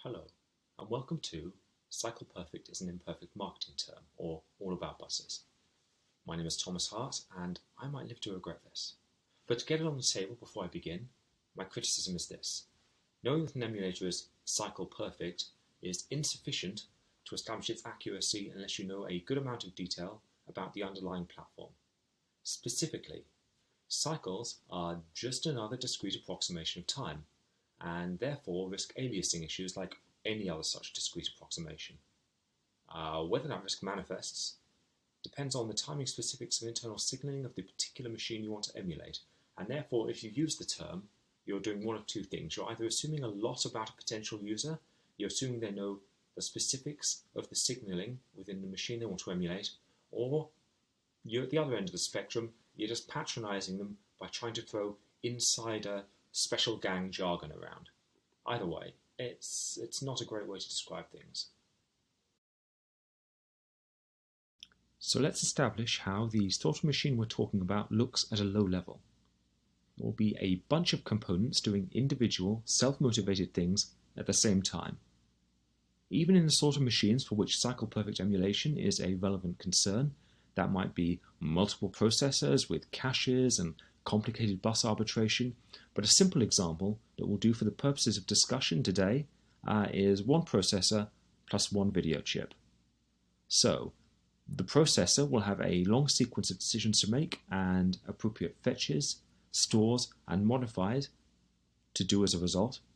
Hello, and welcome to Cycle Perfect is an Imperfect Marketing Term, or All About Buses. My name is Thomas Hart, and I might live to regret this. But to get it on the table before I begin, my criticism is this. Knowing that an emulator is cycle perfect is insufficient to establish its accuracy unless you know a good amount of detail about the underlying platform. Specifically, cycles are just another discrete approximation of time, and therefore risk aliasing issues like any other such discrete approximation. Whether that risk manifests depends on the timing specifics of internal signaling of the particular machine you want to emulate, and therefore if you use the term, you're doing one of two things. You're either assuming a lot about a potential user, you're assuming they know the specifics of the signaling within the machine they want to emulate, or you're at the other end of the spectrum, you're just patronizing them by trying to throw insider special gang jargon around. Either way, it's not a great way to describe things. So let's establish how the sort of machine we're talking about looks at a low level. It will be a bunch of components doing individual, self-motivated things at the same time. Even in the sort of machines for which cycle-perfect emulation is a relevant concern, that might be multiple processors with caches and complicated bus arbitration, but a simple example that will do for the purposes of discussion today is one processor plus one video chip. So, the processor will have a long sequence of decisions to make and appropriate fetches, stores, and modifies to do as a result.